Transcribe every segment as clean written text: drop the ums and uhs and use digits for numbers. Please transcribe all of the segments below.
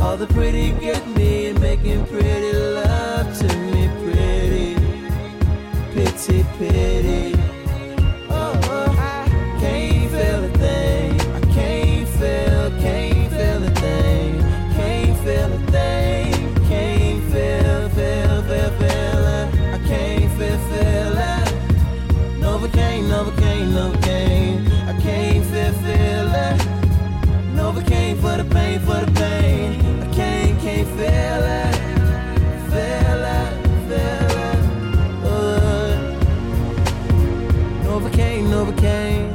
All the pretty get me and making pretty love to me. Pretty, pity, pity. Oh, I can't feel a thing. I can't feel a thing. Can't feel a thing. Can't feel it. I can't feel it. Novocaine. I can't feel it. Novocaine for the pain. I can't feel it. Feel it. Novocaine.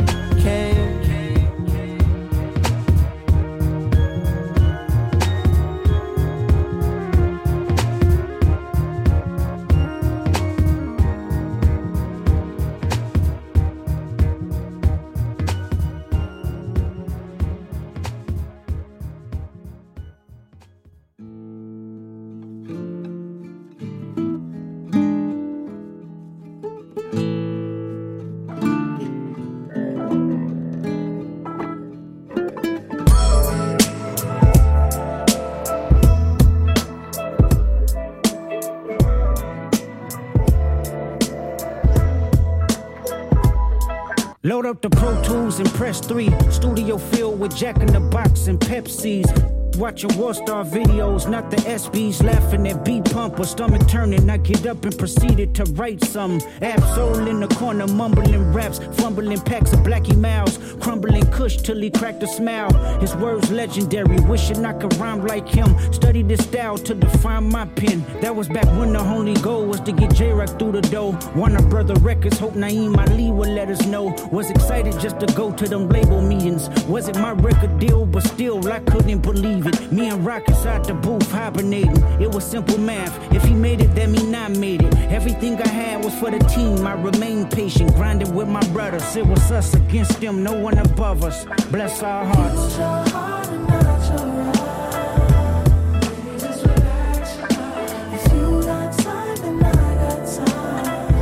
Load up the Pro Tools and press 3. Studio filled with Jack in the Box and Pepsis. Watching War Star videos, not the SBs. Laughing at B-Pump or stomach turning. I get up and proceeded to write some. Absol in the corner, mumbling raps. Fumbling packs of Blackie Mouse. Crumbling Kush till he cracked a smile. His words legendary, wishing I could rhyme like him. Studied his style to define my pen. That was back when the only goal was to get J-Rock through the door. Warner Brother Records, hope Naeem Ali would let us know. Was excited just to go to them label meetings. Was it my record deal? But still, I couldn't believe it. Me and Rock inside the booth hibernating. It was simple math. If he made it, that mean I made it. Everything I had was for the team. I remained patient, grinding with my brothers. It was us against them, no one above us. Bless our hearts. Use your heart and not your right. Just relax. If you got time, then I got time.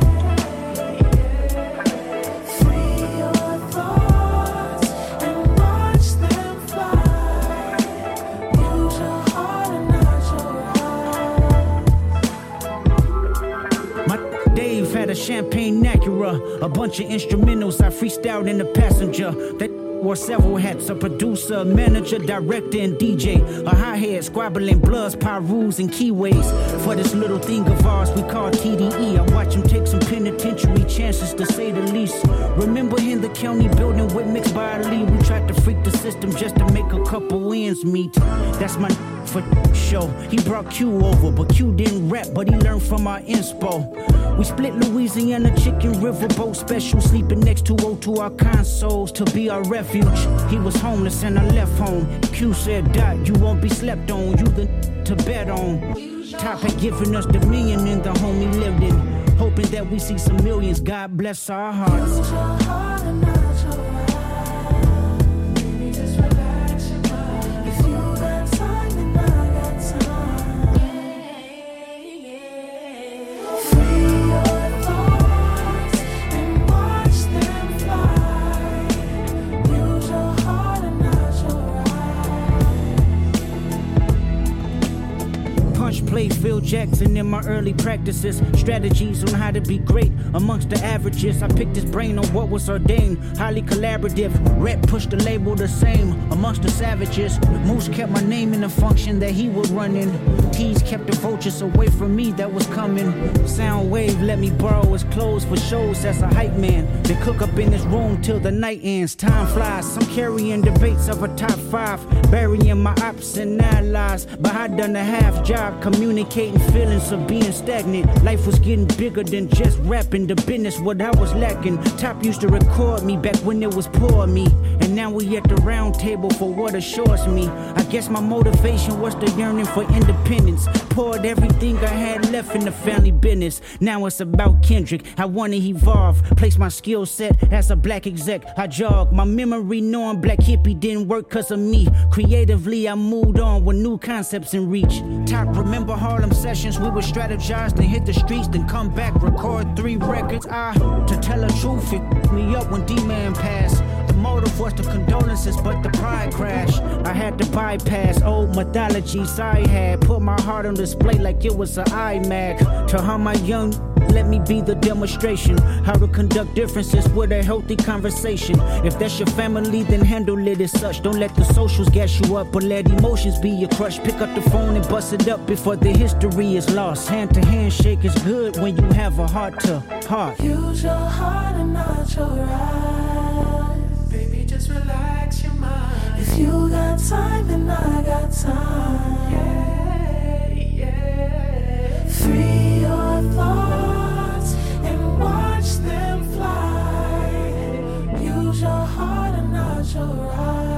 Free your thoughts and watch them fly. Use your heart and not your right. My Dave had a champagne Acura, a bunch of instrumentals I freestyled in the passenger. That wore several hats, a producer, manager, director, and DJ. A hi-hat, squabbling bloods, pyrus, and keyways. For this little thing of ours we call TDE. I watch him take some penitentiary chances, to say the least. Remember in the county building with Mixed by Ali, we tried to freak the system just to make a couple ends meet. That's my for show. He brought Q over, but Q didn't rap, but he learned from our inspo. We split Louisiana chicken riverboat special, sleeping next to O2 our consoles to be our refuge. He was homeless and I left home. Q said, Dot, you won't be slept on, you the to bet on. Top had given us the million in the home he lived in, hoping that we see some millions. God bless our hearts. Use your heart and not your right. Baby, just relax your mind. If you got time, then I got time. Free your thoughts and watch them fly. Use your heart and not your right. Punch play Phil Jackson in my early practices. Strategies on how to be great amongst the averages. I picked his brain on what was ordained. Highly collaborative. Rep pushed the label the same amongst the savages. Moose kept my name in the function that he would run in. Keys kept the vultures away from me that was coming. Soundwave let me borrow his clothes for shows as a hype man. They cook up in his room till the night ends. Time flies. I'm carrying debates of a top 5. Burying my ops and allies. But I done a half job communicating feelings of being stagnant. Life was getting bigger than just rapping. The business what I was lacking. Top used to record me back when it was poor me. And now we at the round table for what assures me. I guess my motivation was the yearning for independence. Poured everything I had left in the family business. Now it's about Kendrick. I wanna evolve. Place my skill set as a black exec. I jog my memory knowing Black Hippie didn't work cause of me. Creatively I moved on with new concepts in reach. Top remember Harlem sessions. We would strategize, then hit the streets, then come back, record 3 records. To tell the truth, it me up when D-Man passed. The motive was the condolences, but the pride crashed. I had to bypass old mythologies I had. Put my heart on display like it was an iMac. To how my young, let me be the demonstration. How to conduct differences with a healthy conversation. If that's your family, then handle it as such. Don't let the socials gas you up, but let emotions be your crush. Pick up the phone and bust it up before the history is lost. Hand to hand shake is good when you have a heart to heart. Use your heart and not your eyes. Baby, just relax your mind. If you got time, then I got time. Yeah, yeah. Free your thoughts and watch them fly. Use your heart and not your eyes.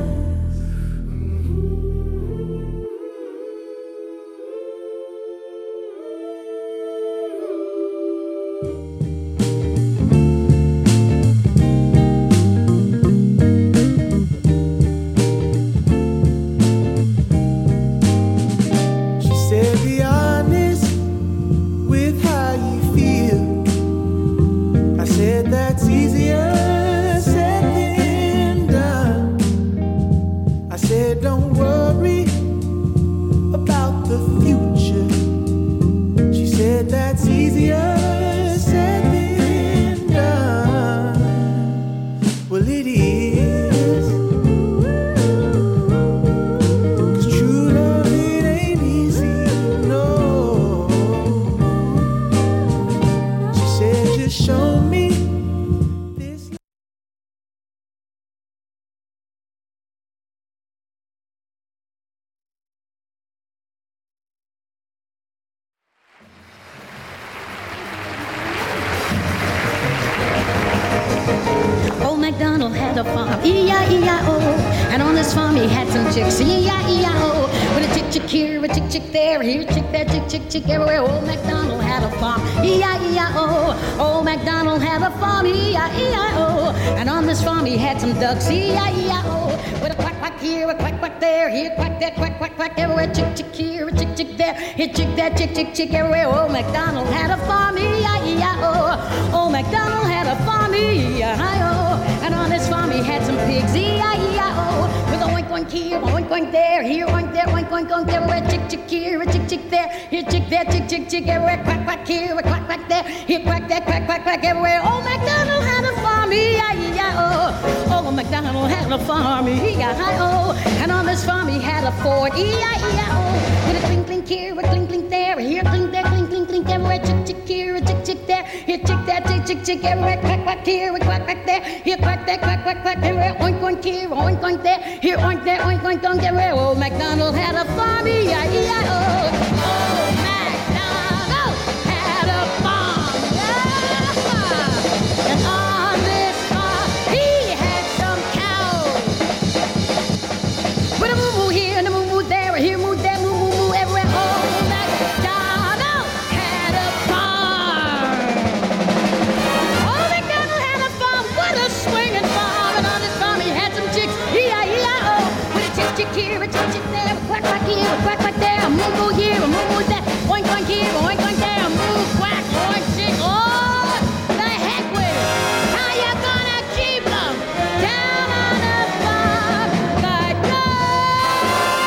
That's easier said than done. I said don't worry about the future. She said that's easier said than done. Well, it is, 'cause true love, it ain't easy, no. She said just show me. MacDonald had a farm, E-I-E-I-O. And on his farm he had some chicks, E-I-E-I-O. With a chick here, a chick there, here, chick there, chick everywhere. Old MacDonald had a farm, E-I-E-I-O. Old MacDonald had a farm, E-I-E-I-O. And on this farm he had some ducks, E-I-E-I-O. With a quack, quack here, a quack, quack there, here, quack there, quack, quack, quack everywhere. Chick here, a chick there, here, chick there, chick everywhere. Old MacDonald had a farm, E-I-E-I-O. Old MacDonald had a farm, E-I-E-I-O. And on his farm he had some pigs, E-I-E-I-O. With a oink oink here, oink oink there, here oink there, oink oink oink everywhere. Chick here, a chick there, here chick there, chick everywhere. Quack quack here, a quack quack there, here quack there, quack quack everywhere. Old MacDonald had a farm, E-I-E-I-O. Old MacDonald had a farm, E-I-E-I-O. And on this farm he had a Ford, E-I-E-I-O. With a clink clink here, a clink clink there, here clink there, clink everywhere. Chick here, a chick there, here chick there, chick everywhere. Quack quack here, a quack quack there, here quack there, quack everywhere. Oink oink here, oink oink there, here oink there, oink oink oink everywhere. Old MacDonald had a farm, E-I-E-I-O. Old MacDonald had a farm, yeah. And on this farm he had some cows. With a moo moo here and a moo moo there, here moo there, moo moo moo everywhere. Old MacDonald had a farm. Old MacDonald had a farm, what a swinging farm. And on his farm he had some chicks, E-I-E-I-O. With a chick here, a chick there, a quack quack here, a quack quack there, a moo moo here, a moo moo there, oink oink here, oink oink there, a moo quack, oink chick. Oh, the heck with it. How you gonna keep them down on the farm like that?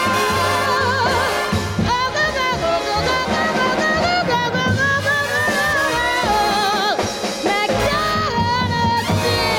Oh, go, go, go, go, go, go, go, go, go, go, go, go, MacDonald did.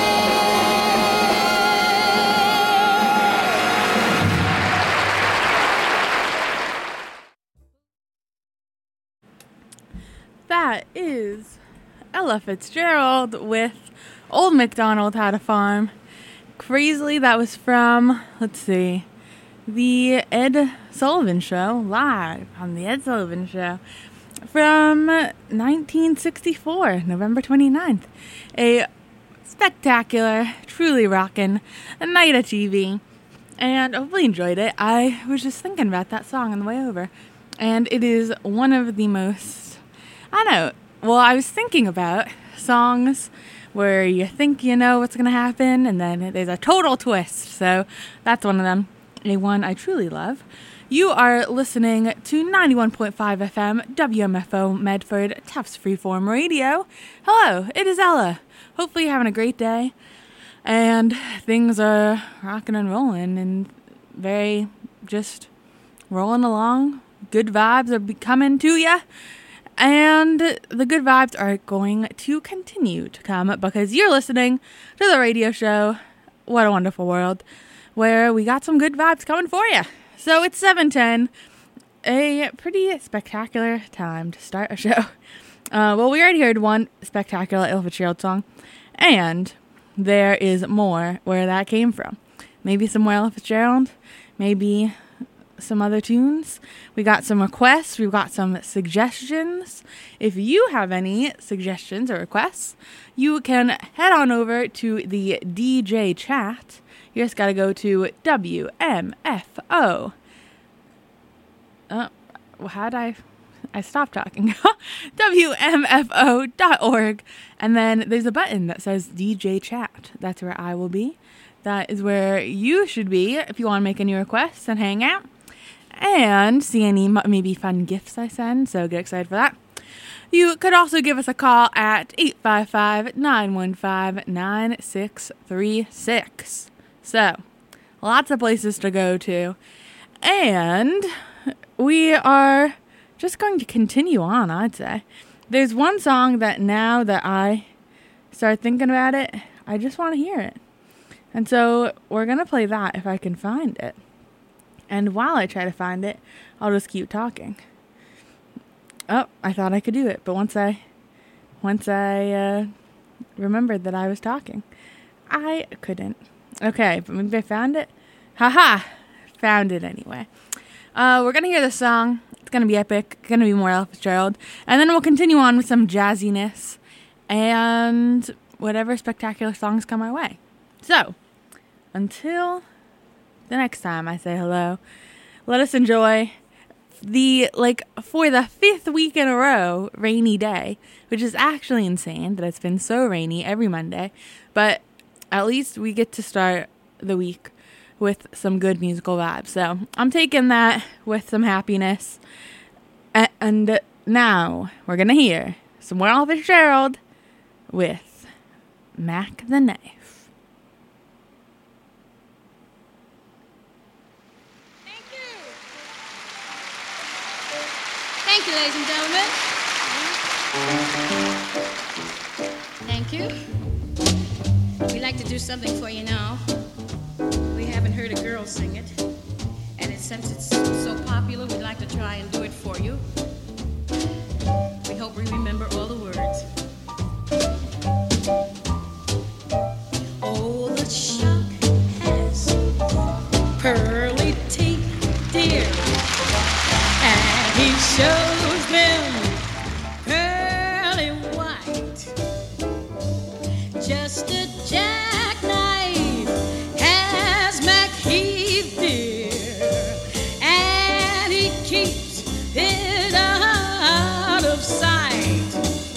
That is Ella Fitzgerald with Old MacDonald Had a Farm. Crazily, that was from, let's see, The Ed Sullivan Show, live on The Ed Sullivan Show from 1964, November 29th. A spectacular, truly rockin' night of TV. And I hopefully enjoyed it. I was just thinking about that song on the way over. And it is one of the most, I don't know, well, I was thinking about songs where you think you know what's going to happen, and then there's a total twist. So that's one of them, a one I truly love. You are listening to 91.5 FM, WMFO Medford, Tufts Freeform Radio. Hello, it is Ella. Hopefully you're having a great day. and things are rocking and rolling and very just rolling along. Good vibes are coming to you, and the good vibes are going to continue to come because you're listening to the radio show What a Wonderful World, where we got some good vibes coming for you. So it's 7:10, a pretty spectacular time to start a show. Well, we already heard one spectacular Ella Fitzgerald song, and there is more where that came from. Maybe some more Ella Fitzgerald, maybe some other tunes. We got some requests, we've got some suggestions. If you have any suggestions or requests, you can head on over to the DJ chat. You just gotta go to WMFO. I stopped talking. WMFO.org. And then there's a button that says DJ chat. That's where I will be. That is where you should be if you want to make any requests and hang out and see any maybe fun gifts I send. So get excited for that. You could also give us a call at 855-915-9636. So, lots of places to go to. And we are just going to continue on, I'd say. There's one song that now that I start thinking about it, I just want to hear it. And so we're going to play that if I can find it. And while I try to find it, I'll just keep talking. Oh, I thought I could do it, but once I remembered that I was talking, I couldn't. Okay, but maybe I found it. Haha! Found it anyway. We're going to hear the song. It's going to be epic. It's going to be more Ella Fitzgerald. And then we'll continue on with some jazziness and whatever spectacular songs come our way. So, until the next time I say hello, let us enjoy for the 5th week in a row, rainy day, which is actually insane that it's been so rainy every Monday. But at least we get to start the week with some good musical vibes. So I'm taking that with some happiness. And now we're going to hear some more Ella Fitzgerald with Mac the Knife. Thank you, ladies and gentlemen. Thank you. We'd like to do something for you now. We haven't heard a girl sing it. And since it's so popular, we'd like to try and do it for you. We hope we remember all the words. Oh, the shark has pearly teeth, dear. And he shows them pearly white. Just a jackknife has MacHeath, dear, and he keeps it out of sight.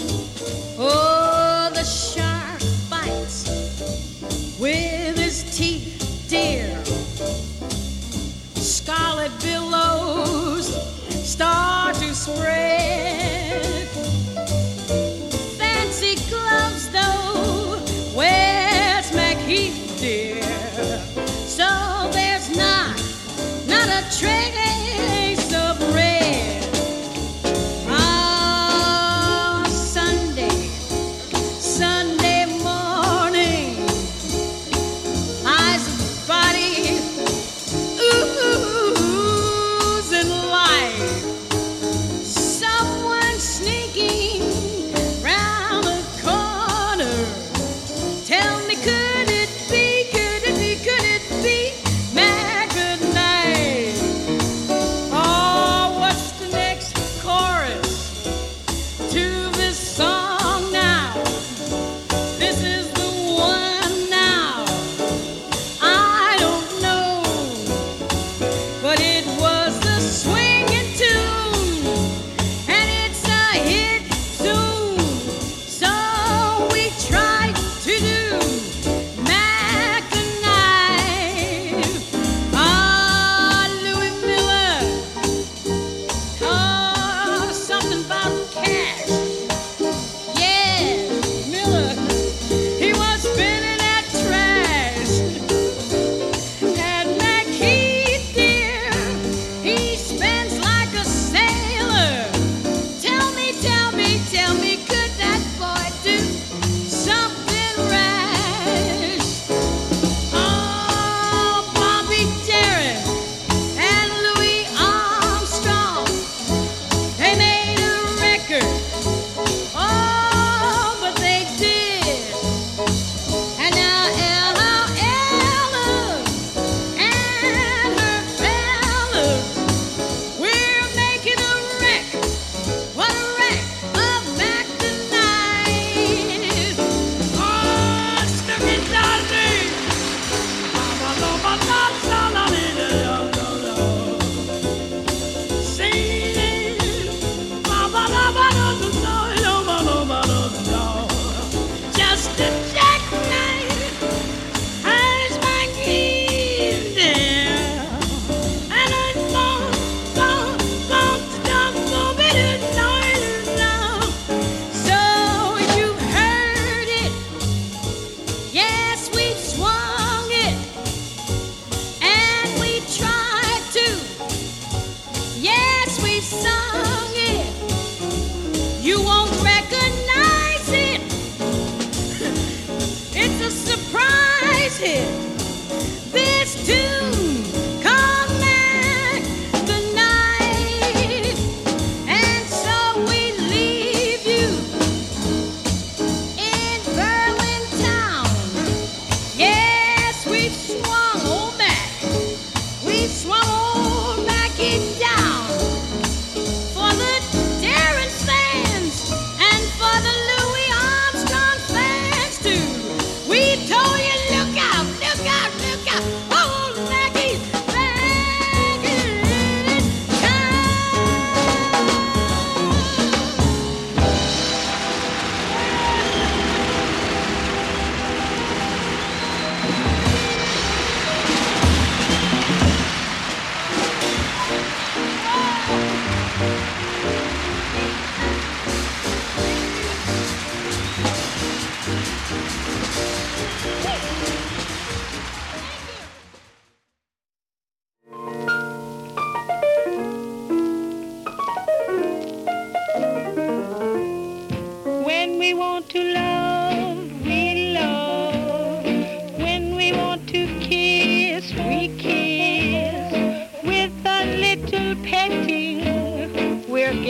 Oh, the shark bites with his teeth, dear. Scarlet billows start to spread. Fancy gloves, though, where's MacHeath, dear? So there's not a trace of red. Ah, Sunday morning, eyes of body, ooh,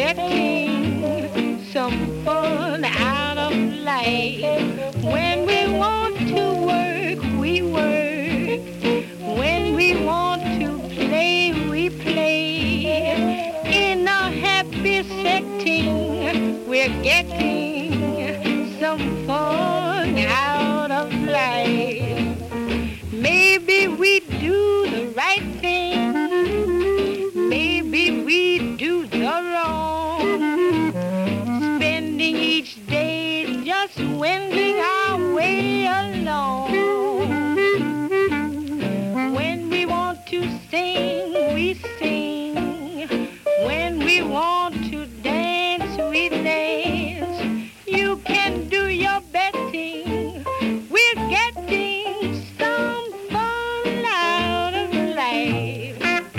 getting some fun out of life. When we want to work, we work. When we want to play, we play. In a happy setting, we're getting some fun out of life. Maybe we do the right thing. Maybe we do the wrong. Spending each day just wending our way along. When we want to sing, we sing. When we want to dance, we dance. You can do your betting. We're getting some fun out of life.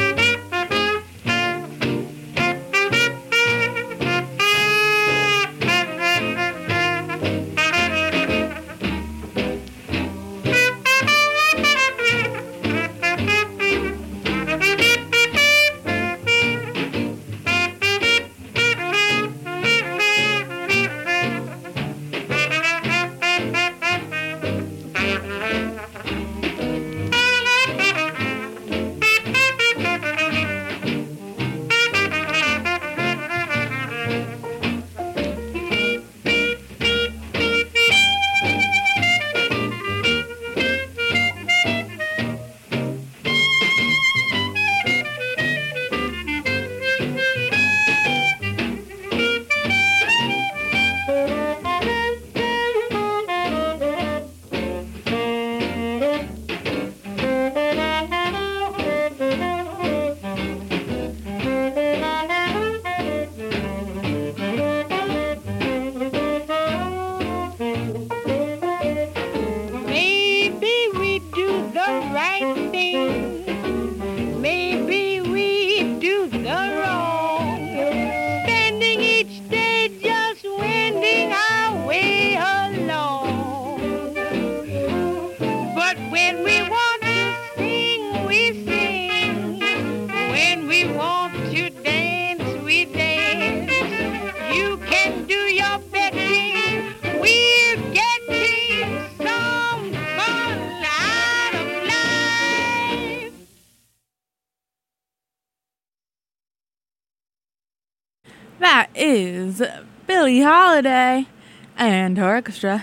That is Billie Holiday and her orchestra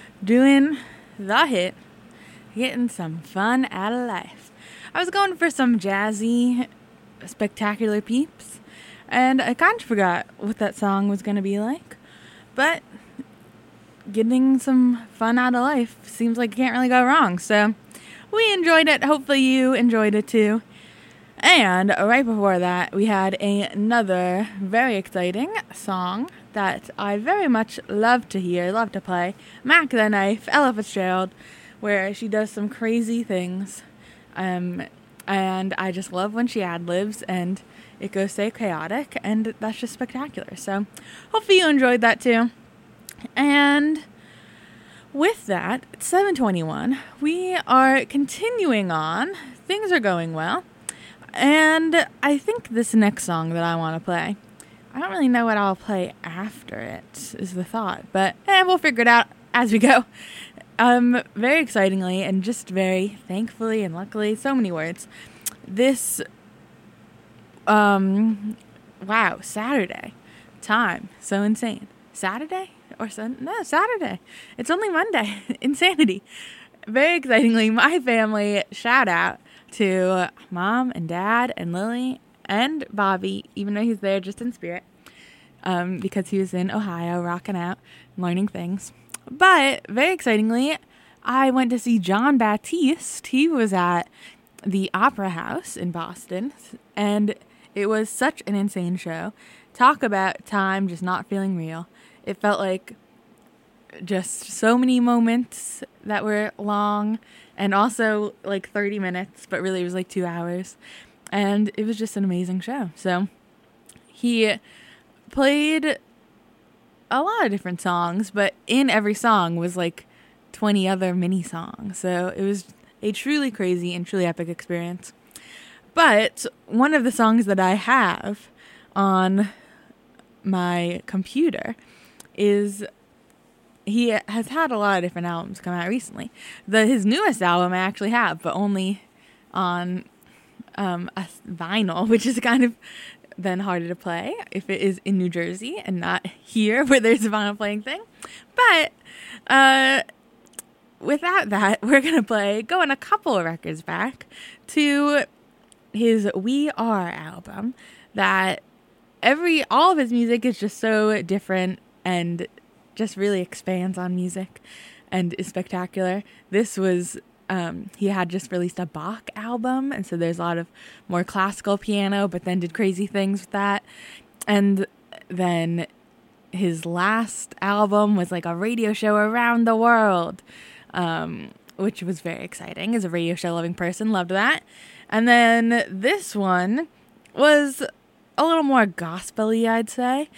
doing the hit, getting some fun out of life. I was going for some jazzy, spectacular peeps, and I kind of forgot what that song was going to be like, but getting some fun out of life seems like it can't really go wrong, so we enjoyed it. Hopefully you enjoyed it too. And right before that, we had another very exciting song that I very much love to hear, love to play. Mac the Knife, Ella Fitzgerald, where she does some crazy things. And I just love when she ad-libs and it goes so chaotic, and that's just spectacular. So hopefully you enjoyed that too. And with that, it's 7:21. We are continuing on. Things are going well. And I think this next song that I want to play, I don't really know what I'll play after it, is the thought. But we'll figure it out as we go. Very excitingly and just very thankfully and luckily, so many words, this, wow, Saturday. Time. So insane. Saturday? Or Sunday? No, Saturday. It's only Monday. Insanity. Very excitingly, my family, shout out to Mom and Dad and Lily and Bobby, even though he's there just in spirit, because he was in Ohio rocking out, learning things. But very excitingly, I went to see John Baptiste. He was at the Opera House in Boston, and it was such an insane show. Talk about time just not feeling real. It felt like just so many moments that were long, and also like 30 minutes, but really it was like 2 hours. And it was just an amazing show. So he played a lot of different songs, but in every song was like 20 other mini songs. So it was a truly crazy and truly epic experience. But one of the songs that I have on my computer is he has had a lot of different albums come out recently. His newest album I actually have, but only on a vinyl, which is kind of then harder to play if it is in New Jersey and not here where there's a vinyl playing thing. But without that, we're going to going a couple of records back to his We Are album that all of his music is just so different and just really expands on music and is spectacular. This was he had just released a Bach album, and so there's a lot of more classical piano, but then did crazy things with that. And then his last album was like a radio show around the world, which was very exciting. As a radio show loving person, loved that. And then this one was a little more gospel-y, I'd say,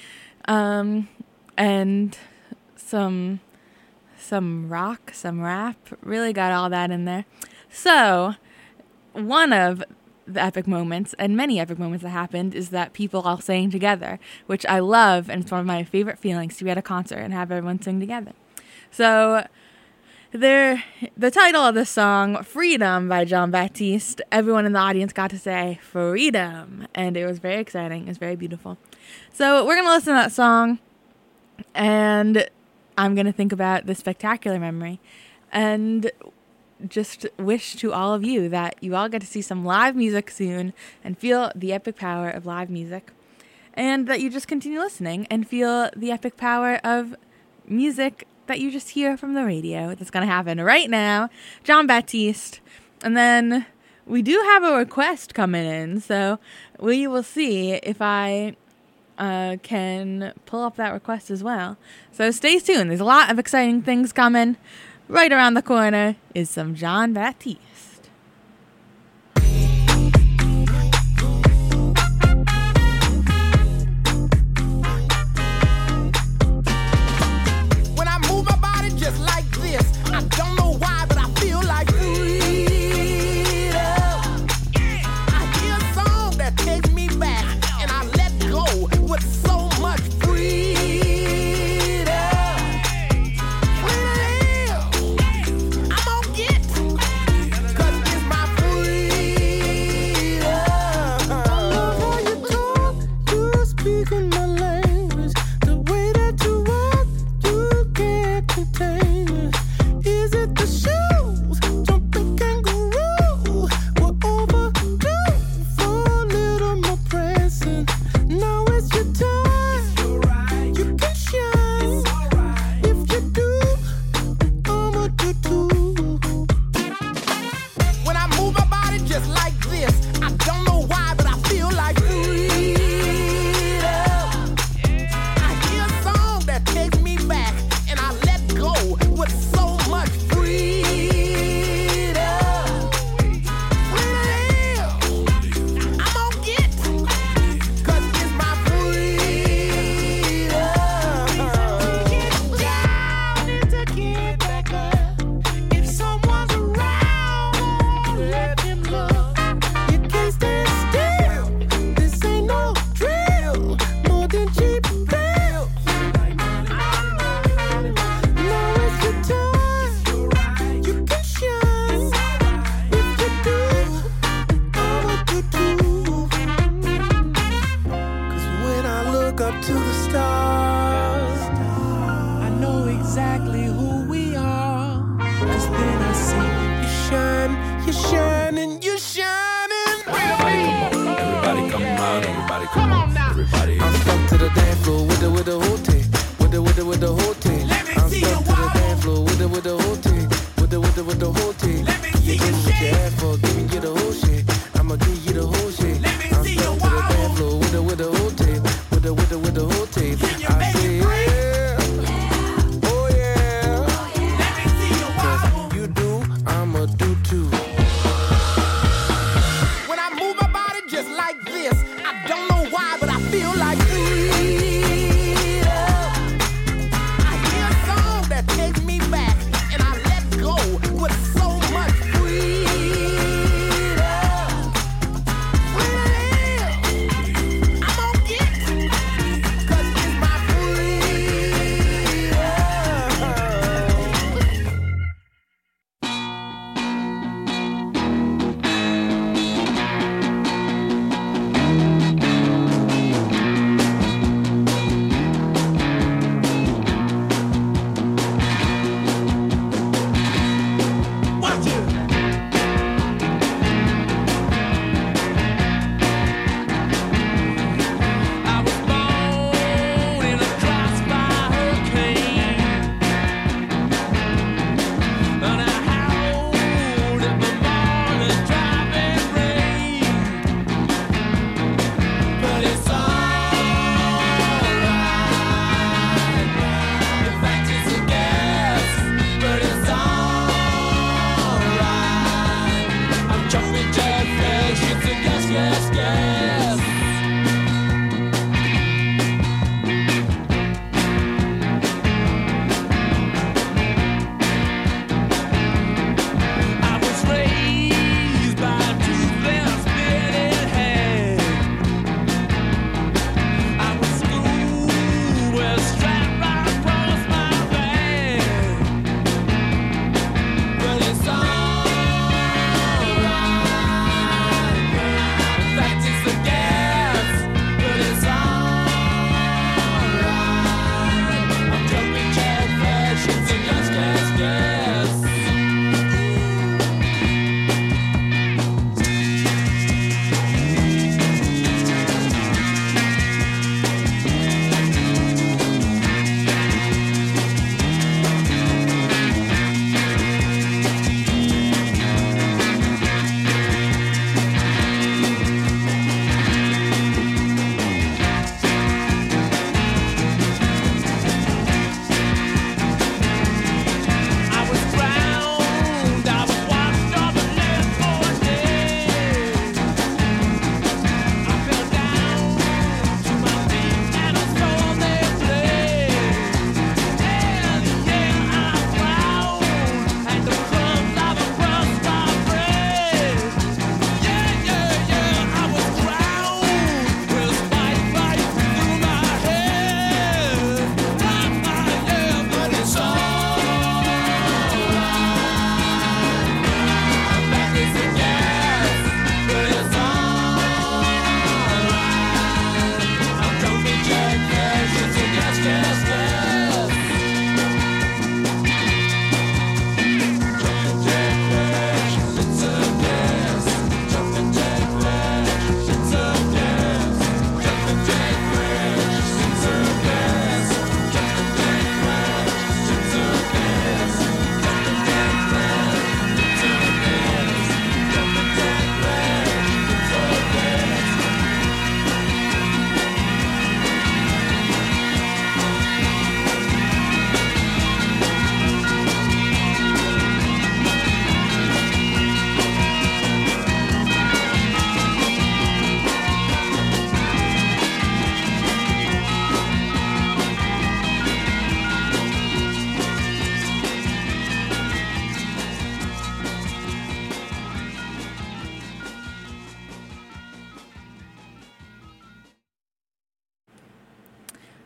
and some rock, some rap, really got all that in there. So one of the epic moments, and many epic moments that happened, is that people all sang together, which I love, and it's one of my favorite feelings to be at a concert and have everyone sing together. So the title of the song, Freedom by Jon Batiste, everyone in the audience got to say freedom, and it was very exciting. It was very beautiful. So we're going to listen to that song, and I'm going to think about the spectacular memory and just wish to all of you that you all get to see some live music soon and feel the epic power of live music, and that you just continue listening and feel the epic power of music that you just hear from the radio. That's going to happen right now. Jon Batiste. And then we do have a request coming in, so we will see if I can pull up that request as well. So stay tuned. There's a lot of exciting things coming. Right around the corner is some Jon Batiste. When I move my body just like this, I don't know why, but I feel like freedom. I hear a song that takes me back, and I let go with so much freedom. I'm gonna get, 'cause it's my freedom. I love how you talk, you speak in my language. The way that you walk, you can't contain it. Is it the shoes? Jumping kangaroo. We're overdue for a little more pressing. Now it's your time. You can shine. If you do, I'ma do too. When I move my body just like this, I don't know why, but I feel like freedom. I hear a song that takes me back, and I let go with so much freedom. I'm gonna get, 'cause it's my freedom. Get down and to get back up. If someone's around, let him look. You can't stand still. This ain't no drill. More than cheap thrills. Now it's your time. You can shine. If you do, I'ma do too. 'Cause when I look up to the stars, I know exactly who we are. 'Cause then I see you shine, you shining, you shining. Everybody come on, everybody come on now. Everybody. I'm stuck to the dance floor with the whole team. With the whole team. I'm stuck to the dance floor with the whole team. With the whole team. You give me what you ask for, giving you the whole shit. I'ma give you the whole shit. I'm stuck to the dance floor with the whole team. With the whole team. I say yeah. Oh yeah. 'Cause you do, I'ma do too. When I move my body just like this, I don't know why, but I feel like freedom. I hear a song that takes me back, and I let go with so much freedom. I'm gonna get, 'cause it's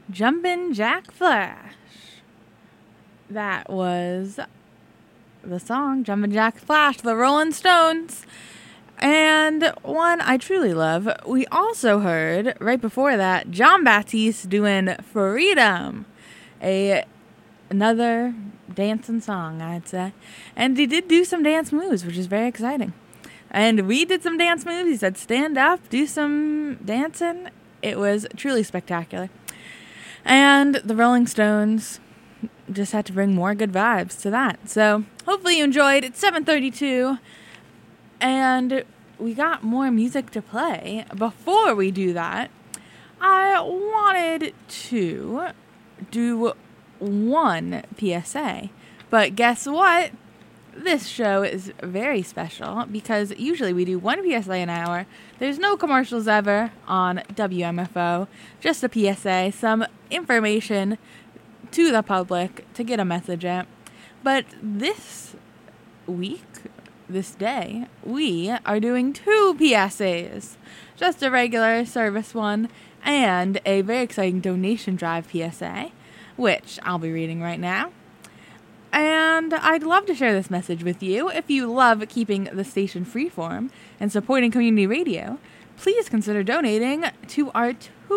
Jumpin' Jack Flash. That was the song Jumpin' Jack Flash, the Rolling Stones. And one I truly love. We also heard, right before that, John Baptiste doing Freedom. Another dancing song, I'd say. And he did do some dance moves, which is very exciting. And we did some dance moves. He said, stand up, do some dancing. It was truly spectacular. And the Rolling Stones just had to bring more good vibes to that. So hopefully you enjoyed. It's 7:32. And we got more music to play. Before we do that, I wanted to do one PSA. But guess what? This show is very special because usually we do one PSA an hour. There's no commercials ever on WMFO. Just a PSA, some information to the public to get a message out. But this week, this day, we are doing two PSAs. Just a regular service one and a very exciting donation drive PSA, which I'll be reading right now. And I'd love to share this message with you. If you love keeping the station freeform and supporting community radio, please consider donating to our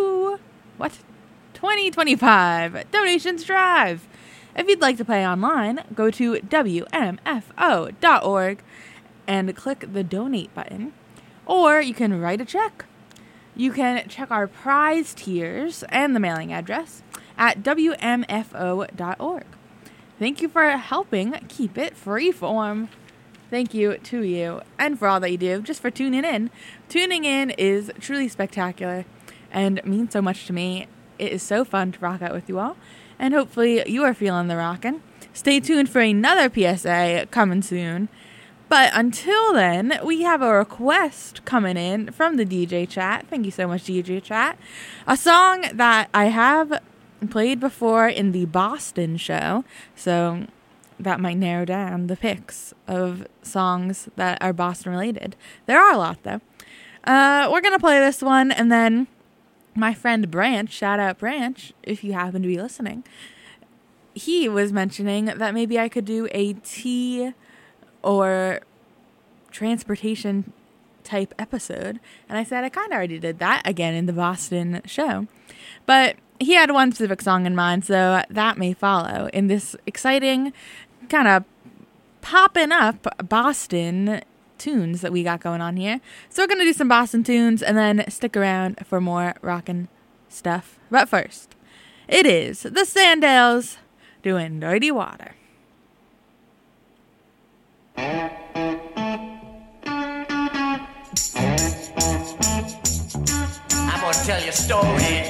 2025 donations drive. If you'd like to play online, go to WMFO.org and click the donate button. Or you can write a check. You can check our prize tiers and the mailing address at WMFO.org. Thank you for helping keep it freeform. Thank you to you and for all that you do, just for tuning in. Tuning in is truly spectacular and means so much to me. It is so fun to rock out with you all, and hopefully you are feeling the rockin'. Stay tuned for another PSA coming soon. But until then, we have a request coming in from the DJ chat. Thank you so much, DJ chat. A song that I have played before in the Boston show, so that might narrow down the picks of songs that are Boston related. There are a lot though. We're gonna play this one, and then my friend Branch, shout out Branch if you happen to be listening, he was mentioning that maybe I could do a tea or transportation type episode, and I said I kind of already did that again in the Boston show, but he had one specific song in mind, so that may follow in this exciting kind of popping up Boston tunes that we got going on here. So we're going to do some Boston tunes and then stick around for more rockin' stuff. But first, it is the Sandals doing Dirty Water. I'm going to tell you a story.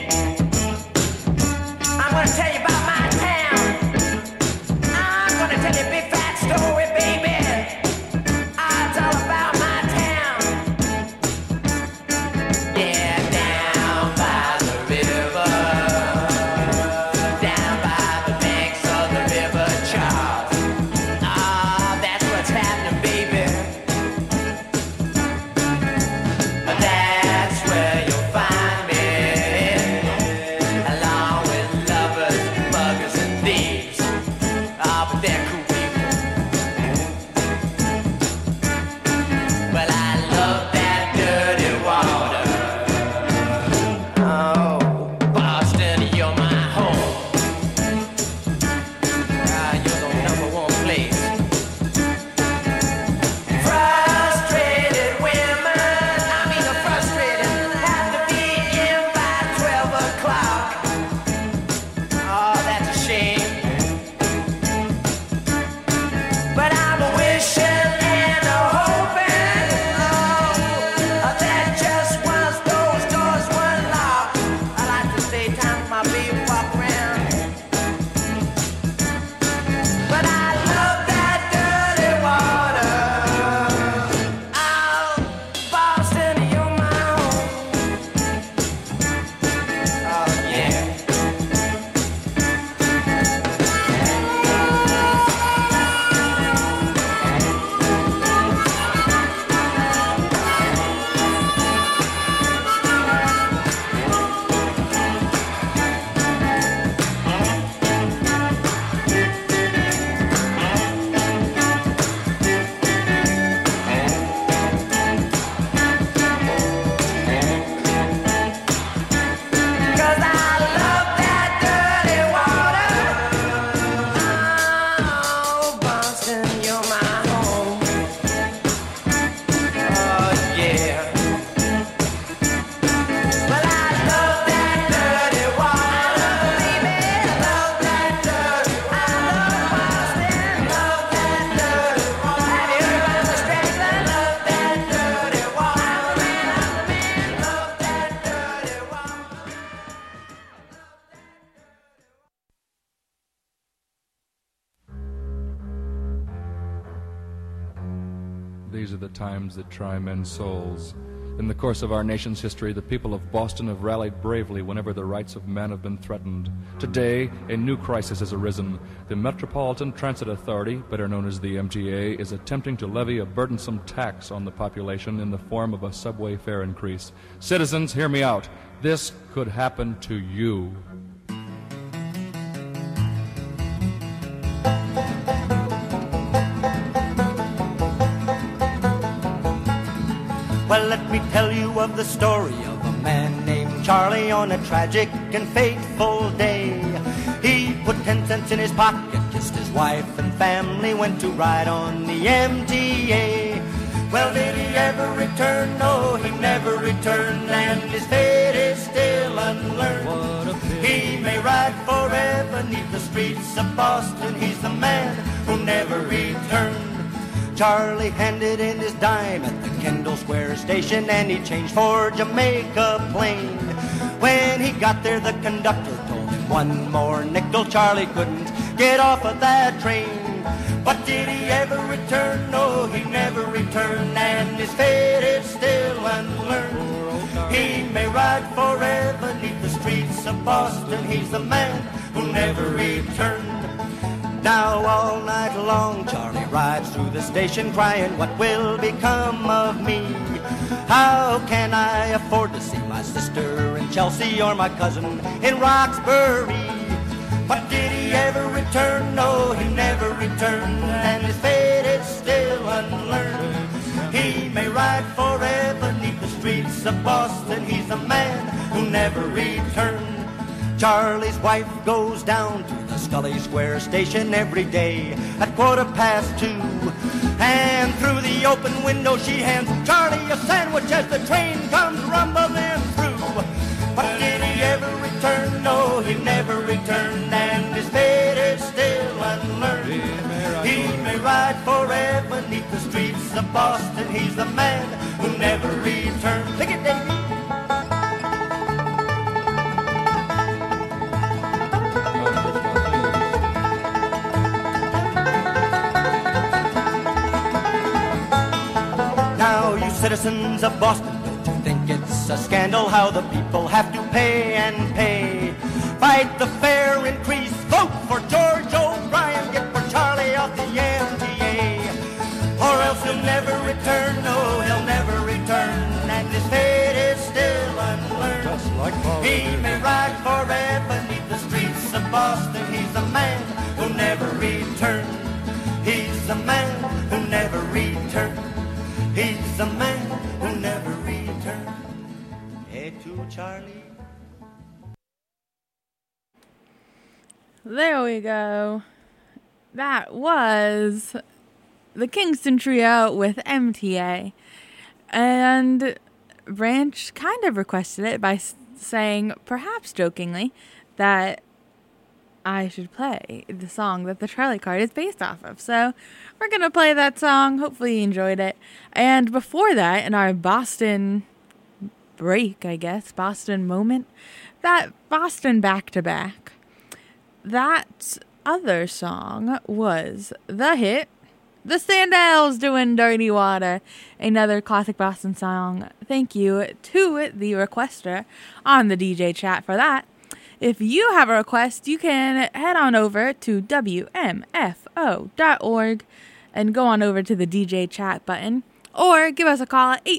I'm gonna tell you about my town. I'm gonna tell you a big fat story, baby. It's all about my town. Yeah, down by the river, down by the banks of the River Charles. That's what's happening, baby. That's where you'll find me, along with lovers. these are the times that try men's souls. In the course of our nation's history, the people of Boston have rallied bravely whenever the rights of men have been threatened. Today, a new crisis has arisen. The Metropolitan Transit Authority, better known as the MTA, is attempting to levy a burdensome tax on the population in the form of a subway fare increase. Citizens, hear me out. This could happen to you. Well, let me tell you of the story of a man named Charlie on a tragic and fateful day. He put 10 cents in his pocket, kissed his wife and family, went to ride on the MTA. Well, did he ever return? No, he never returned, and his fate is still unlearned. He may ride forever 'neath the streets of Boston. He's the man who never returned. Charlie handed in his dime at the Kendall Square station, and he changed for Jamaica Plain. When he got there, the conductor told him one more nickel. Charlie couldn't get off of that train. But did he ever return? No, he never returned, and his fate is still unlearned. He may ride forever 'neath the streets of Boston. He's the man who never returned. Now all night long Charlie rides through the station crying, what will become of me? How can I afford to see my sister in Chelsea or my cousin in Roxbury? But did he ever return? No, he never returned, and his fate is still unlearned. He may ride forever 'neath the streets of Boston. He's the man who never returned. Charlie's wife goes down to the Scully Square station every day at 2:15, and through the open window she hands Charlie a sandwich as the train comes rumbling through. But did he ever return? No, he never returned, and his fate is still unlearned. He may ride forever 'neath the streets of Boston. He's the man who never returned. Pick it, Davey. Citizens of Boston, don't you think it's a scandal how the people have to pay and pay? Fight the fare increase, vote for George O'Brien, get for Charlie off the MTA. Or else he'll never return, no, he'll never return, and his fate is still unlearned. Just like he may ride forever 'neath the streets of Boston. He's the man who never returned. He's the man who never returned. He's the man who never returned. Hey, to Charlie. There we go. That was the Kingston Trio with MTA. And Branch kind of requested it by saying, perhaps jokingly, that I should play the song that the Charlie card is based off of. So we're going to play that song. Hopefully you enjoyed it. And before that, in our Boston break, I guess, Boston moment, that Boston back-to-back, that other song was the hit, The Sandals doing Dirty Water, another classic Boston song. Thank you to the requester on the DJ chat for that. If you have a request, you can head on over to WMFO.org and go on over to the DJ chat button, or give us a call at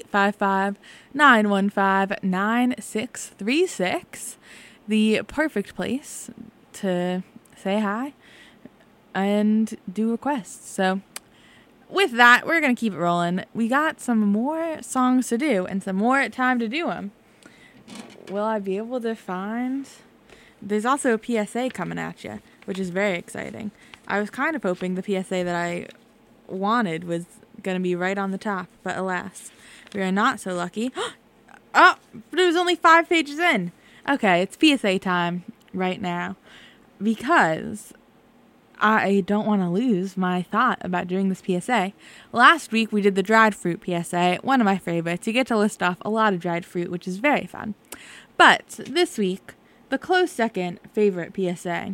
855-915-9636, the perfect place to say hi and do requests. So with that, we're going to keep it rolling. We got some more songs to do and some more time to do them. Will I be able to find... There's also a PSA coming at you, which is very exciting. I was kind of hoping the PSA that I wanted was going to be right on the top, but alas, we are not so lucky. Oh, but it was only 5 pages in. Okay, it's PSA time right now, because I don't want to lose my thought about doing this PSA. Last week, we did the dried fruit PSA, one of my favorites. You get to list off a lot of dried fruit, which is very fun. But this week, the close second favorite PSA,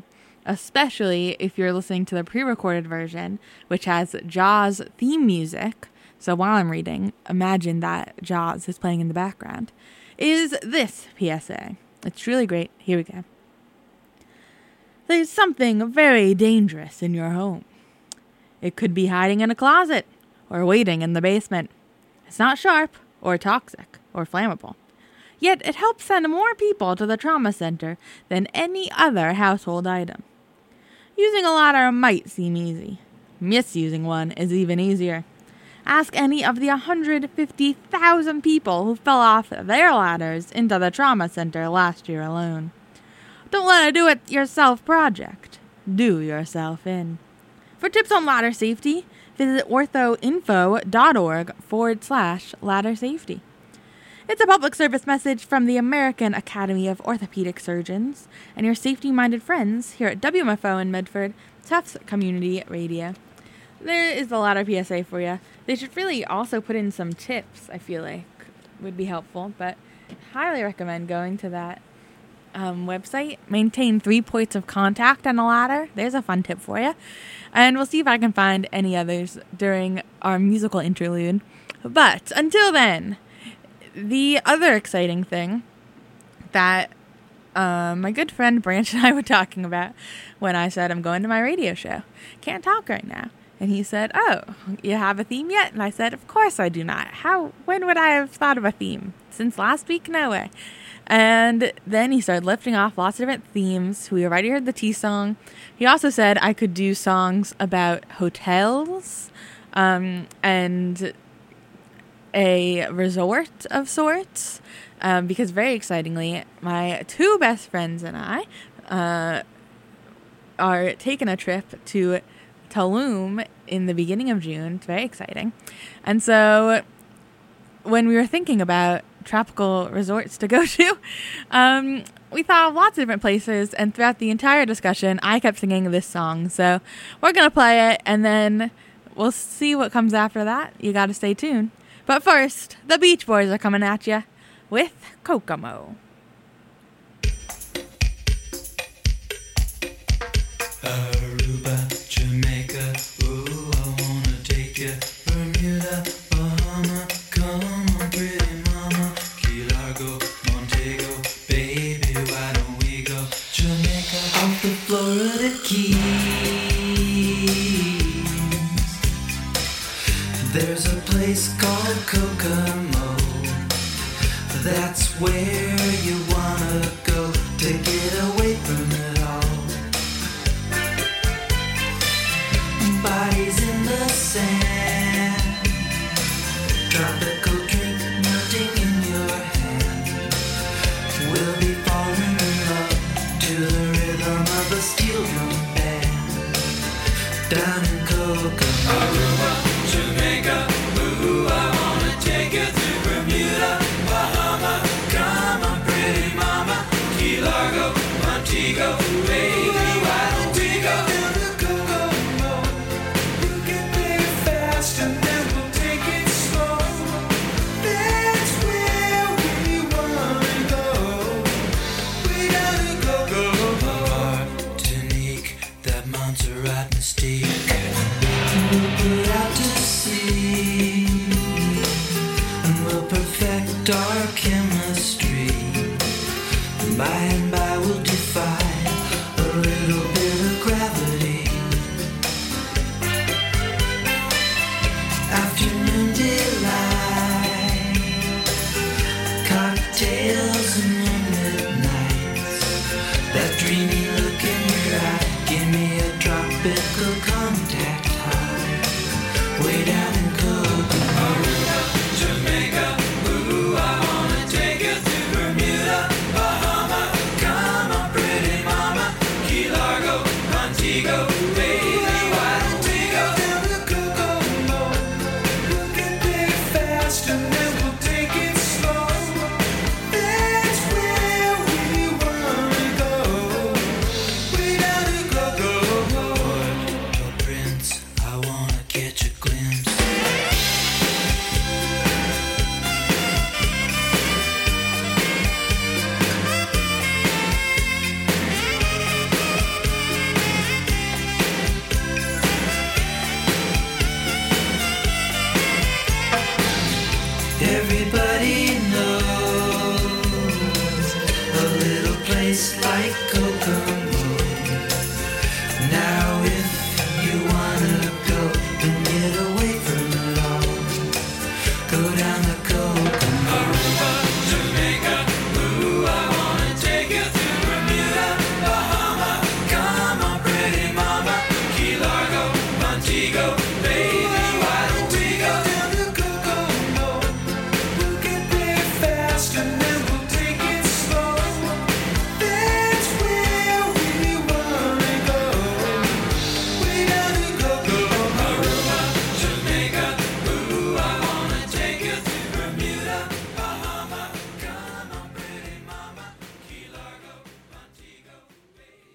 especially if you're listening to the pre-recorded version, which has Jaws theme music, so while I'm reading, imagine that Jaws is playing in the background, is this PSA. It's really great. Here we go. There's something very dangerous in your home. It could be hiding in a closet or waiting in the basement. It's not sharp or toxic or flammable. Yet it helps send more people to the trauma center than any other household item. Using a ladder might seem easy. Misusing one is even easier. Ask any of the 150,000 people who fell off their ladders into the trauma center last year alone. Don't let a do-it-yourself project do yourself in. For tips on ladder safety, visit orthoinfo.org/ladder safety. It's a public service message from the American Academy of Orthopedic Surgeons and your safety-minded friends here at WMFO in Medford, Tufts Community Radio. There is a lot of PSA for you. They should really also put in some tips, I feel like, would be helpful, but highly recommend going to that website. Maintain 3 points of contact on a ladder. There's a fun tip for you. And we'll see if I can find any others during our musical interlude. But until then, the other exciting thing that my good friend Branch and I were talking about when I said I'm going to my radio show. Can't talk right now. And he said, "Oh, you have a theme yet?" And I said, "Of course I do not. When would I have thought of a theme? Since last week? No way." And then he started lifting off lots of different themes. We already heard the tea song. He also said I could do songs about hotels and a resort of sorts. Because very excitingly, my 2 best friends and I are taking a trip to Tulum in the beginning of June. It's very exciting. And so when we were thinking about tropical resorts to go to, we thought of lots of different places, and throughout the entire discussion, I kept singing this song. So we're going to play it, and then we'll see what comes after that. You got to stay tuned. But first, the Beach Boys are coming at you with Kokomo. Aruba, Jamaica, ooh, I wanna take you. Bermuda, Bahama, come on, pretty mama. Key Largo, Montego, baby, why don't we go? Jamaica, off the Florida Keys. There's a place called Kokomo. That's where you wanna go to get away from it all. Bodies in the sand, tropical drink melting in your hand. We'll be falling in love to the rhythm of a steel drum band. Down in Kokomo, Aruba, Jamaica, ooh, I wanna take you to Bermuda, Bahama, come on, pretty mama, Key Largo, Montego, baby, why don't we go? And then we'll take it slow. That's where we wanna go. We gotta go. Martinique, that Montserrat mystique. We'll put out to sea, and we'll perfect our chemistry. By and by we'll defy a little bit of gravity. Afternoon delight, cocktails and moonlit nights. That dreamy look in your eye, give me a tropical contact high. Way down in Kokomo, Aruba, Jamaica, ooh, I wanna take you to Bermuda, Bahama. It's like Kokomo. Now if you wanna go and get away from it all, go down the Kokomo. Aruba, Jamaica, ooh, I wanna take you to Bermuda, Bahama. Come on, pretty mama, Key Largo, Montego, baby, why don't we go down the Kokomo? We'll get there fast and then we'll take it slow. That's where we wanna go. Way down the Kokomo. Aruba, Jamaica, ooh, I wanna take you to Bermuda, Bahama. Come on, pretty mama, Key Largo, Montego, baby.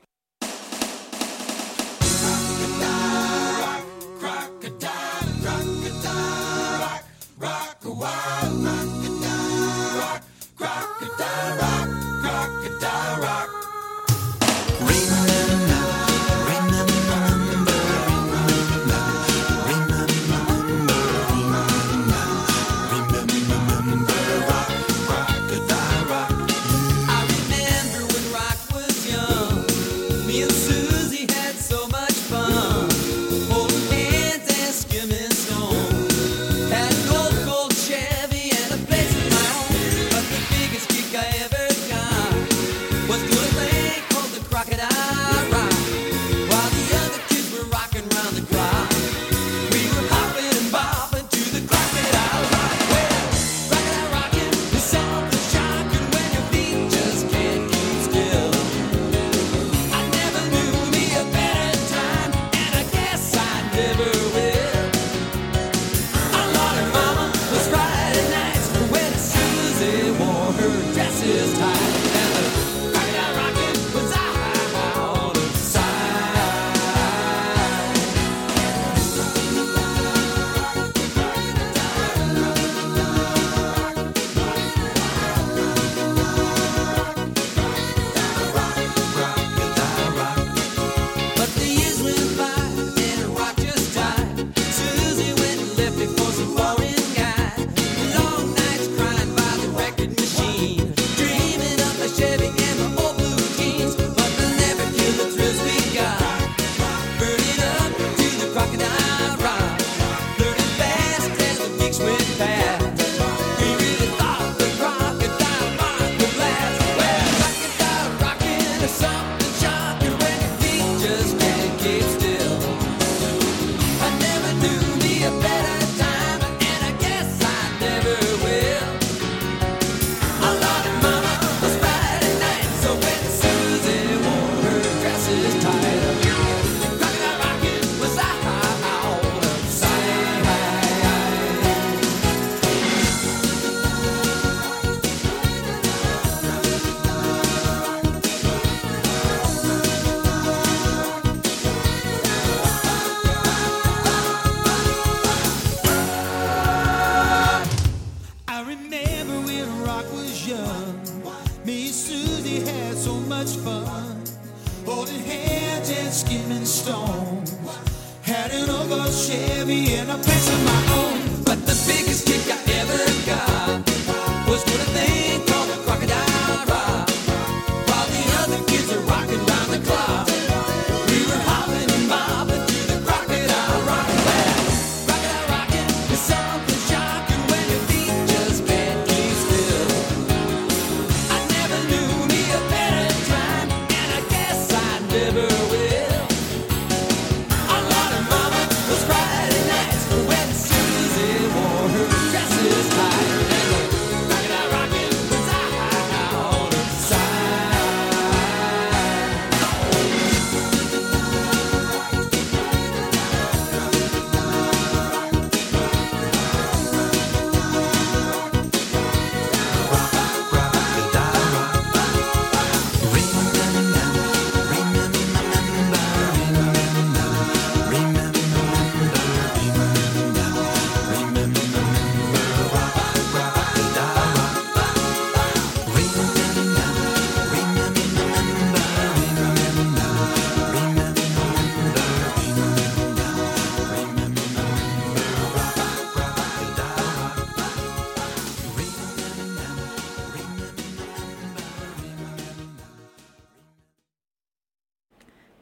I remember when rock was young. Me and Susie had so much fun, holding hands and skimming stone. Had an old gold Chevy and a place of my own. But the biggest kick I ever got was to a thing called the Crocodile Rock. While the other kids were rocking round the clock, we were hopping and bopping to the Crocodile Rock. Well, Crocodile rocking is something shocking when your feet just can't keep still. I never knew me a better time, and I guess I never will. Our Lordy Mama was Friday nights when Susie wore her dresses tight, and the Crocodile rocking was out of sight. But the years went by and rock just died. Susie went and left me for some foreign guy. Long nights crying by the record machine, dreaming of my Chevy and my old blue jeans. But they'll never kill the thrills we got, burning up to the Crocodile Rock, learning fast as the weeks went past. We really thought the Crocodile Rock would last. Well, Crocodile rocking is something shocking when your feet just can't keep still. I never knew me a better time, and I guess I never will. Our Lordy Mama was Friday night, so when Susie wore her dresses tight, Crocodile rocking was out of sight. I remember when rock was young. Me and Susie had so much fun, holding hands and skimming stone. Had an old gold Chevy and a place of my own. But the biggest kick I ever got was to a thing called the Crocodile Rock. While the other kids are rocking round the clock, we were hopping and bobbing to the Crocodile Rock. Well, Crocodile rocking is something shocking when your feet just can't keep still. I never knew me a better time, and I guess I never will. Our Lordy Mama was Friday nights when Susie wore her dresses tight, and the Crocodile rocking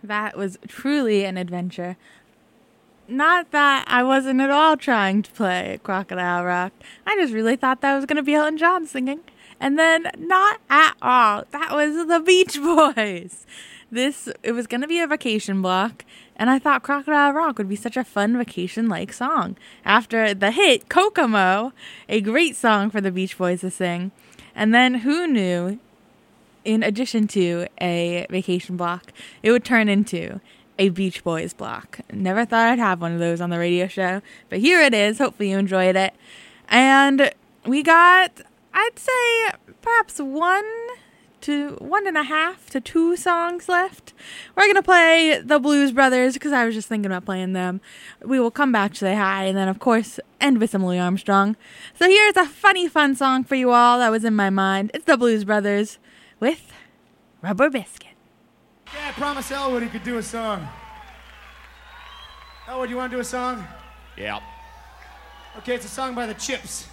That was truly an adventure. Not that I wasn't at all trying to play Crocodile Rock. I just really thought that was going to be Elton John singing. And then not at all. That was the Beach Boys. It was going to be a vacation block, and I thought Crocodile Rock would be such a fun vacation-like song. After the hit Kokomo, a great song for the Beach Boys to sing. And then who knew, in addition to a vacation block, it would turn into a Beach Boys block. Never thought I'd have one of those on the radio show, but here it is. Hopefully you enjoyed it. And we got, I'd say, perhaps 1.5 to 2 songs left. We're going to play the Blues Brothers because I was just thinking about playing them. We will come back to say hi and then, of course, end with some Louis Armstrong. So here's a funny, fun song for you all that was in my mind. It's the Blues Brothers with Rubber Biscuit. Yeah, I promised Elwood he could do a song. Elwood, you want to do a song? Yeah. Okay, it's a song by the Chips.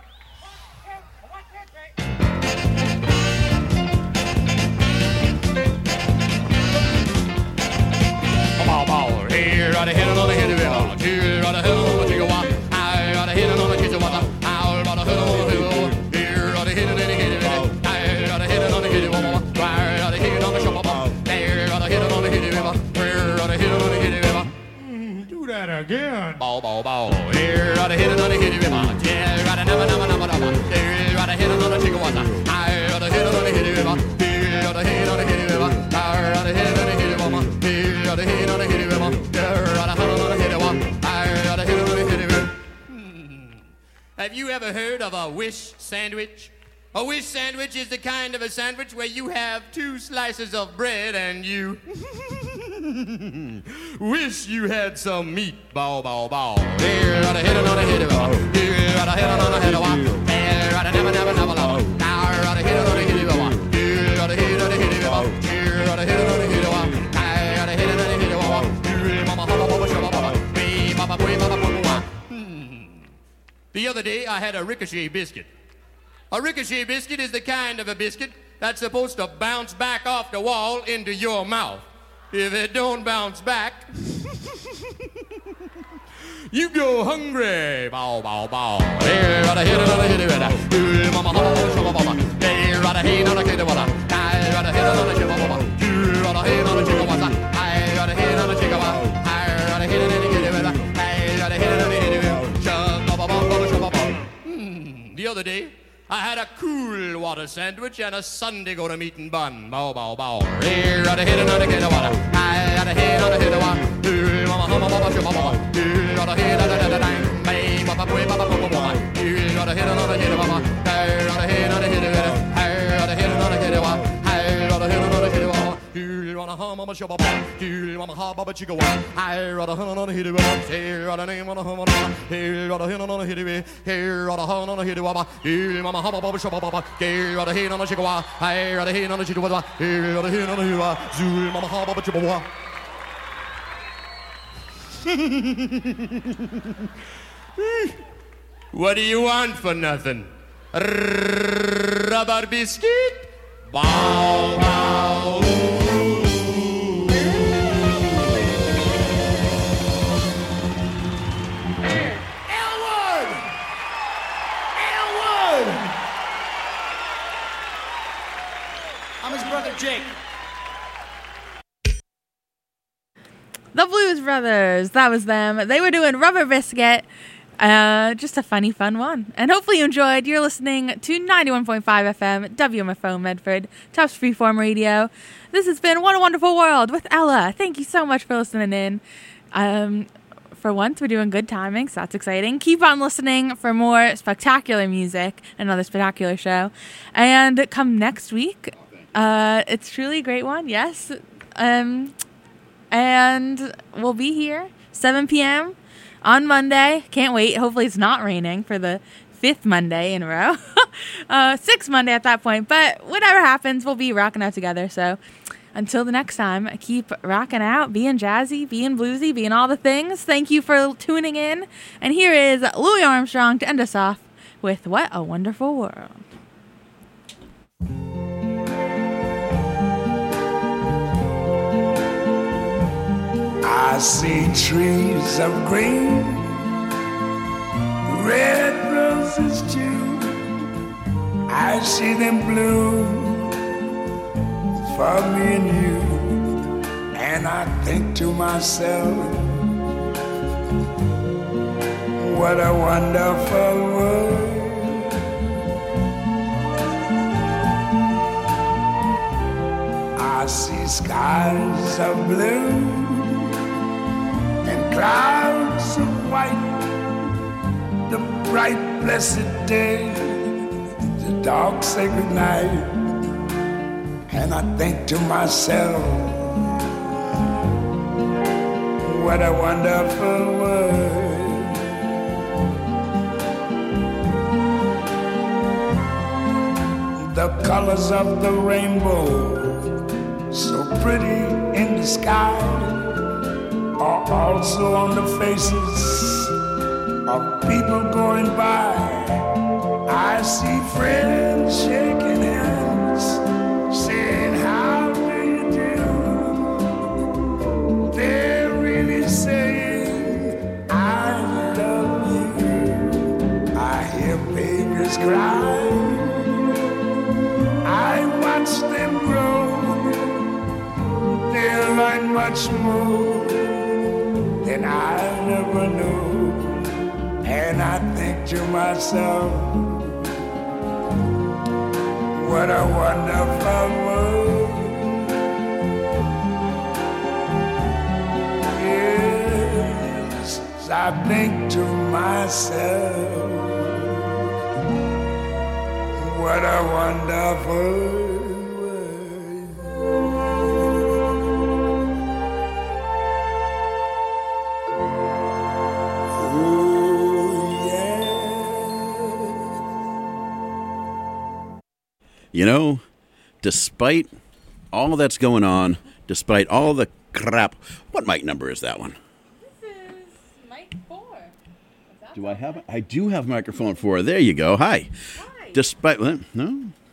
Here, right ahead on the head of it. Here, right ahead on the chicken walk. I right ahead on the kitchen water. I right ahead on the hill. Here, right ahead on the head of it. I right ahead on the head of it. Right ahead on the shop. There, right ahead on the head of it. Here, right ahead on the head of it. Do that again. Bow, bow, bow. Here, right ahead on the head of it. Yeah, right ahead on the Here, right ahead on the chicken water. I right ahead on the head of it. Here, right ahead on the head of it. I right ahead on the head of it. Here, right ahead on the head of it. Have you ever heard of a wish sandwich? A wish sandwich is the kind of a sandwich where you have 2 slices of bread and you wish you had some meat. Bow, bow, bow. Here, right ahead on the head of it. Here, right ahead on the head of it. Here, right never, never, never, never. Now, right ahead on the head of it. Here, right ahead on the head of it. Here, right ahead on the head of it. The other day, I had a ricochet biscuit. A ricochet biscuit is the kind of a biscuit that's supposed to bounce back off the wall into your mouth. If it don't bounce back, you go hungry. Bow, bow, bow. Here, right ahead, right ahead, right ahead. Here, mama, here, right ahead, right ahead, right ahead. Right ahead, right ahead, right ahead. Here, right ahead, right ahead, right ahead. Right ahead, right ahead, right ahead. Right ahead, right ahead, right ahead. The other day, I had a cool water sandwich and a Sunday go to meeting bun. Bow, bow, bow. Here, right ahead, right ahead, water. Right ahead, right ahead, water. Here, mama, mama, mama, mama, mama. Here, right ahead, right ahead, right ahead. Hey, papa, boy, papa, papa, papa. Here, right ahead, right ahead, mama. Here, right ahead, right ahead, water. Here, right ahead, right ahead, water. Here, right ahead, right ahead, water. Here, right ahead, mama, shabba, here, mama, ha, baba, chica, water. Here, right ahead, right ahead, water. Here, right ahead, right ahead, water. Here, right ahead, right ahead, water. Here, right ahead, right ahead, water. Here, mama, ha, baba, shabba, baba. Here, right ahead, right ahead, water. Here, right ahead, right ahead, water. Here, right ahead, right ahead, water. Here, mama, ha, baba, chica, water. What do you want for nothing? Rubber biscuit? Bow, bow. Elwood! Elwood! I'm his brother Jake. The Blues Brothers, that was them. They were doing Rubber Biscuit. Just a funny, fun one. And hopefully you enjoyed. You're listening to 91.5 FM, WMFO Medford, Tufts Freeform Radio. This has been What a Wonderful World with Ella. Thank you so much for listening in. For once, we're doing good timing, so that's exciting. Keep on listening for more spectacular music, another spectacular show. And come next week, it's truly a great one, yes. And we'll be here 7 p.m. on Monday. Can't wait. Hopefully it's not raining for the 5th Monday in a row. 6th Monday at that point. But whatever happens, we'll be rocking out together. So until the next time, keep rocking out, being jazzy, being bluesy, being all the things. Thank you for tuning in. And here is Louis Armstrong to end us off with What a Wonderful World. I see trees of green, red roses too. I see them bloom for me and you. And I think to myself, what a wonderful world. I see skies of blue and clouds of white, the bright blessed day, the dark sacred night. And I think to myself, what a wonderful world. The colors of the rainbow, so pretty in the sky, are also on the faces of people going by. I see friends shaking hands, saying, how do you do? They're really saying, I love you. I hear babies cry, I watch them grow. They'll learn much more than I never knew. And I think to myself, what a wonderful world. Yes, I think to myself, what a wonderful You know, despite all that's going on, despite all the crap, what mic number is that one? This is mic 4. Do I have it? I do have microphone 4. There you go. Hi. Hi. Despite, no?